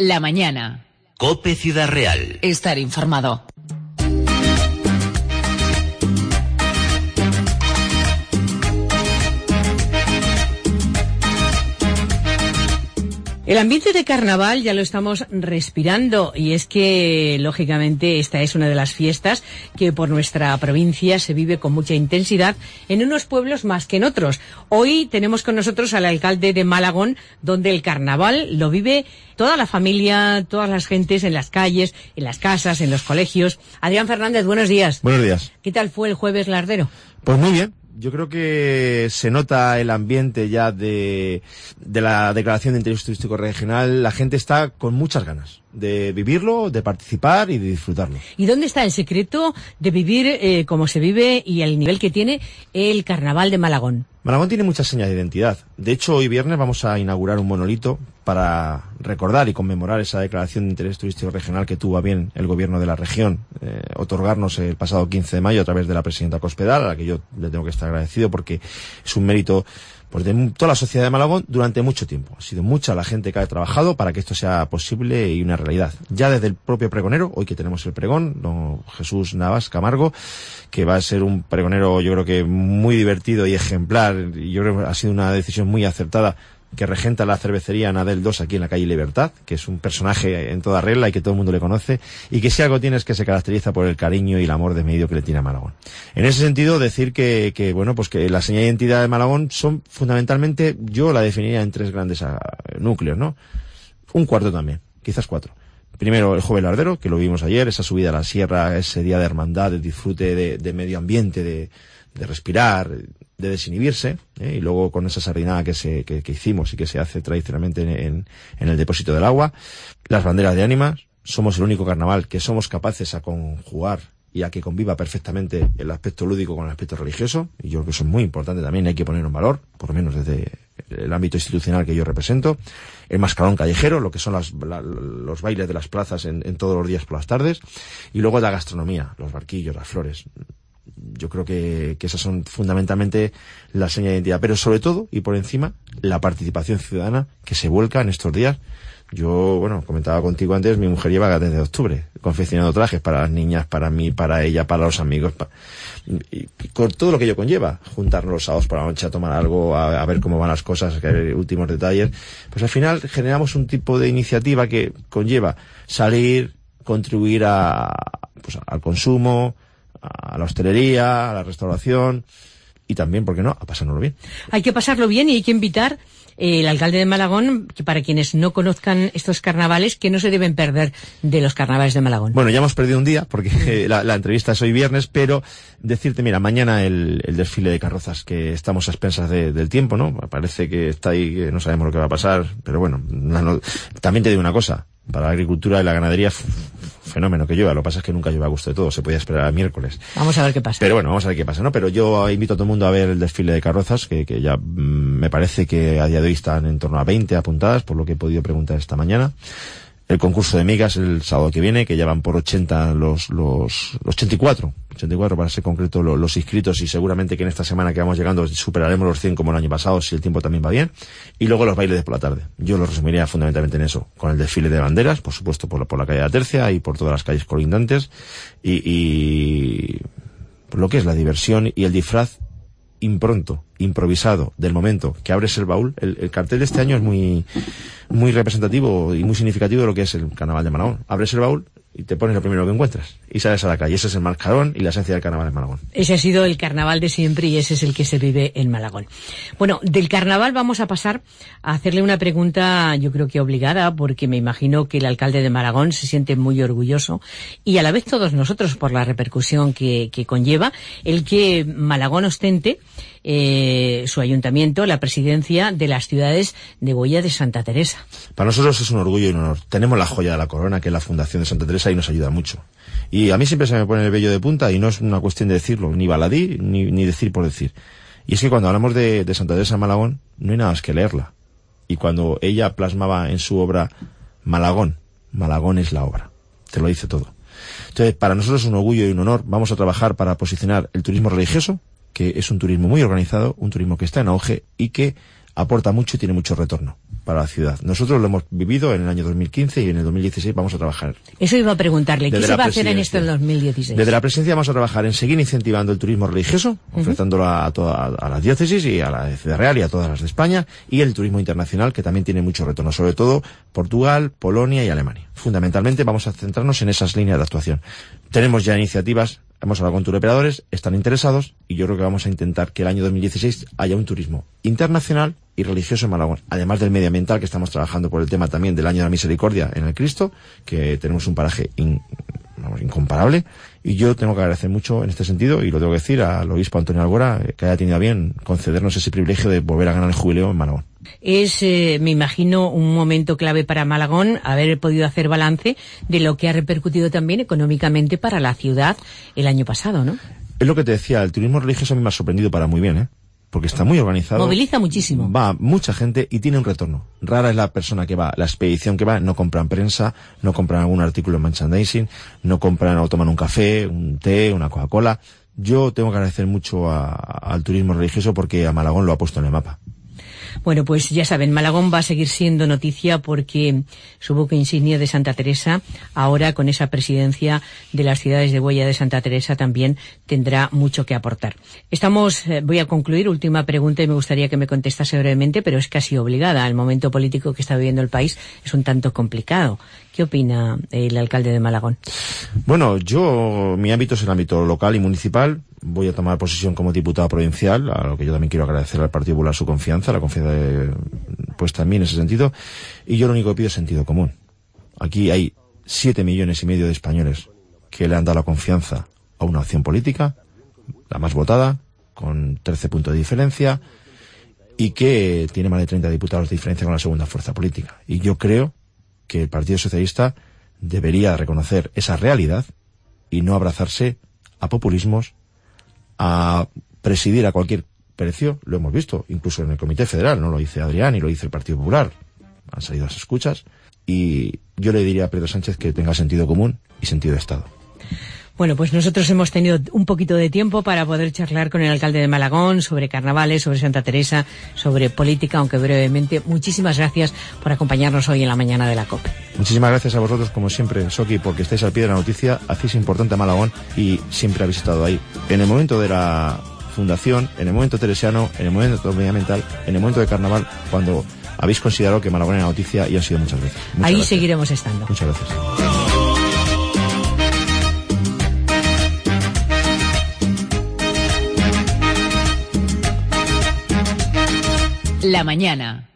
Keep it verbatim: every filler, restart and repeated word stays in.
La mañana. COPE Ciudad Real. Estar informado. El ambiente de carnaval ya lo estamos respirando y es que, lógicamente, esta es una de las fiestas que por nuestra provincia se vive con mucha intensidad en unos pueblos más que en otros. Hoy tenemos con nosotros al alcalde de Malagón, donde el carnaval lo vive toda la familia, todas las gentes en las calles, en las casas, en los colegios. Adrián Fernández, buenos días. Buenos días. ¿Qué tal fue el jueves lardero? Pues muy bien. Yo creo que se nota el ambiente ya de, de la declaración de interés turístico regional. La gente está con muchas ganas de vivirlo, de participar y de disfrutarlo. ¿Y dónde está el secreto de vivir eh, como se vive y el nivel que tiene el carnaval de Malagón? Malagón tiene muchas señas de identidad. De hecho, hoy viernes vamos a inaugurar un monolito para recordar y conmemorar esa declaración de interés turístico regional que tuvo a bien el gobierno de la región eh, otorgarnos el pasado quince de mayo a través de la presidenta Cospedal, a la que yo le tengo que estar agradecido porque es un mérito pues de toda la sociedad de Malagón durante mucho tiempo. Ha sido mucha la gente que ha trabajado para que esto sea posible y una realidad. Ya desde el propio pregonero, hoy que tenemos el pregón, don Jesús Navas Camargo, que va a ser un pregonero yo creo que muy divertido y ejemplar, y yo creo que ha sido una decisión muy acertada, que regenta la cervecería Nadel dos aquí en la calle Libertad, que es un personaje en toda regla y que todo el mundo le conoce, y que si algo tiene es que se caracteriza por el cariño y el amor desmedido que le tiene a Malagón. En ese sentido, decir que, que bueno, pues que la señal de identidad de Malagón son fundamentalmente, yo la definiría en tres grandes uh, núcleos, ¿no? Un cuarto también, quizás cuatro. Primero, el Jueves Lardero, que lo vimos ayer, esa subida a la sierra, ese día de hermandad, de disfrute de, de medio ambiente, de, de respirar, de desinhibirse, ¿eh? Y luego con esa sardinada que se que, que hicimos y que se hace tradicionalmente en, en, en el depósito del agua, las banderas de ánimas. Somos el único carnaval que somos capaces a conjugar y a que conviva perfectamente el aspecto lúdico con el aspecto religioso, y yo creo que eso es muy importante también, hay que poner en valor, por lo menos desde el ámbito institucional que yo represento. El mascarón callejero, lo que son las, la, los bailes de las plazas en, en todos los días por las tardes, y luego la gastronomía, los barquillos, las flores. Yo creo que, que esas son fundamentalmente la seña de identidad, pero sobre todo y por encima la participación ciudadana que se vuelca en estos días. Yo, bueno, comentaba contigo antes, mi mujer lleva desde octubre confeccionando trajes para las niñas, para mí, para ella, para los amigos, para, y, y con todo lo que ello conlleva, juntarnos los sábados por la noche a tomar algo, a, a ver cómo van las cosas, a ver últimos detalles. Pues al final generamos un tipo de iniciativa que conlleva salir, contribuir a, pues, al consumo, a la hostelería, a la restauración y también, ¿por qué no?, a pasárnoslo bien. Hay que pasarlo bien y hay que invitar eh, el alcalde de Malagón, que para quienes no conozcan estos carnavales, que no se deben perder de los carnavales de Malagón. Bueno, ya hemos perdido un día porque eh, la, la entrevista es hoy viernes, pero decirte, mira, mañana el, el desfile de carrozas, que estamos a expensas de, del tiempo, ¿no? Parece que está ahí, que no sabemos lo que va a pasar, pero bueno, no, no, también te digo una cosa, para la agricultura y la ganadería, fenómeno que llueva. Lo que pasa es que nunca llueve a gusto de todo. Se podía esperar a miércoles. Vamos a ver qué pasa. Pero bueno, vamos a ver qué pasa, ¿no? Pero yo invito a todo el mundo a ver el desfile de carrozas, que, que ya mmm, me parece que a día de hoy están en torno a veinte apuntadas, por lo que he podido preguntar esta mañana. El concurso de migas el sábado que viene, que ya van por ochenta los, los, los ochenta y cuatro, ochenta y cuatro para ser concreto los, los inscritos, y seguramente que en esta semana que vamos llegando superaremos los cien como el año pasado, si el tiempo también va bien. Y luego los bailes de por la tarde. Yo lo resumiría fundamentalmente en eso, con el desfile de banderas, por supuesto por la, por la calle de la Tercia y por todas las calles colindantes, y, y lo que es la diversión y el disfraz impronto, improvisado, del momento, que abres el baúl. El, el cartel de este año es muy muy representativo y muy significativo de lo que es el carnaval de Malagón. Abres el baúl y te pones lo primero que encuentras y sales a la calle. Ese es el mascarón y la esencia del carnaval de Malagón. Ese ha sido el carnaval de siempre y ese es el que se vive en Malagón. Bueno, del carnaval vamos a pasar a hacerle una pregunta, yo creo que obligada, porque me imagino que el alcalde de Malagón se siente muy orgulloso, y a la vez todos nosotros, por la repercusión que, que conlleva el que Malagón ostente eh, su ayuntamiento la presidencia de las ciudades de Boya de Santa Teresa. Para nosotros es un orgullo y un honor. Tenemos la joya de la corona, que es la Fundación de Santa Teresa, y nos ayuda mucho. Y a mí siempre se me pone el vello de punta, y no es una cuestión de decirlo, ni baladí, ni, ni decir por decir. Y es que cuando hablamos de, de Santa Teresa de Malagón, no hay nada más que leerla. Y cuando ella plasmaba en su obra Malagón, Malagón es la obra. Te lo dice todo. Entonces, para nosotros es un orgullo y un honor. Vamos a trabajar para posicionar el turismo religioso, que es un turismo muy organizado, un turismo que está en auge y que aporta mucho y tiene mucho retorno para la ciudad. Nosotros lo hemos vivido en el año dos mil quince y en el dos mil dieciséis vamos a trabajar. Eso iba a preguntarle, ¿qué Desde se la va a hacer en esto en presidencia. dos mil dieciséis? Desde la presidencia vamos a trabajar en seguir incentivando el turismo religioso, Ujú. ofreciéndolo a, toda, a las diócesis y a la de Ciudad Real y a todas las de España, y el turismo internacional, que también tiene mucho retorno, sobre todo Portugal, Polonia y Alemania. Fundamentalmente vamos a centrarnos en esas líneas de actuación. Tenemos ya iniciativas, hemos hablado con turoperadores, están interesados, y yo creo que vamos a intentar que el año dos mil dieciséis haya un turismo internacional y religioso en Malagón, además del medioambiental, que estamos trabajando por el tema también del año de la misericordia en el Cristo, que tenemos un paraje in, vamos, incomparable, y yo tengo que agradecer mucho en este sentido, y lo tengo que decir al obispo Antonio Algora, que haya tenido a bien concedernos ese privilegio de volver a ganar el jubileo en Malagón. Es, eh, me imagino, un momento clave para Malagón, haber podido hacer balance de lo que ha repercutido también económicamente para la ciudad el año pasado, ¿no? Es lo que te decía, el turismo religioso a mí me ha sorprendido para muy bien, ¿eh? Porque está muy organizado. Moviliza muchísimo. Va mucha gente y tiene un retorno. Rara es la persona que va, la expedición que va, no compran prensa, no compran algún artículo en merchandising, no compran o toman un café, un té, una Coca-Cola. Yo tengo que agradecer mucho a, al turismo religioso porque a Malagón lo ha puesto en el mapa. Bueno, pues ya saben, Malagón va a seguir siendo noticia porque su buque insignia de Santa Teresa, ahora con esa presidencia de las ciudades de huella de Santa Teresa, también tendrá mucho que aportar. Estamos, eh, voy a concluir, última pregunta, y me gustaría que me contestase brevemente, pero es casi obligada. El momento político que está viviendo el país es un tanto complicado. ¿Qué opina el alcalde de Malagón? Bueno, yo, mi ámbito es el ámbito local y municipal. Voy a tomar posesión como diputado provincial, a lo que yo también quiero agradecer al Partido Popular su confianza, la confianza de, puesta en mí en ese sentido. Y yo lo único que pido es sentido común. Aquí hay siete millones y medio de españoles que le han dado la confianza a una opción política, la más votada, con trece puntos de diferencia, y que tiene más de treinta diputados de diferencia con la segunda fuerza política. Y yo creo que el Partido Socialista debería reconocer esa realidad y no abrazarse a populismos, a presidir a cualquier precio. Lo hemos visto, incluso en el Comité Federal, no lo dice Adrián y lo dice el Partido Popular. Han salido las escuchas, y yo le diría a Pedro Sánchez que tenga sentido común y sentido de Estado. Bueno, pues nosotros hemos tenido un poquito de tiempo para poder charlar con el alcalde de Malagón sobre carnavales, sobre Santa Teresa, sobre política, aunque brevemente. Muchísimas gracias por acompañarnos hoy en la mañana de la COPE. Muchísimas gracias a vosotros, como siempre, Soki, porque estáis al pie de la noticia, hacéis importante a Malagón y siempre habéis estado ahí. En el momento de la fundación, en el momento teresiano, en el momento medioambiental, en el momento de carnaval, cuando habéis considerado que Malagón era noticia, y han sido muchas veces. Muchas ahí gracias. seguiremos estando. Muchas gracias. La mañana.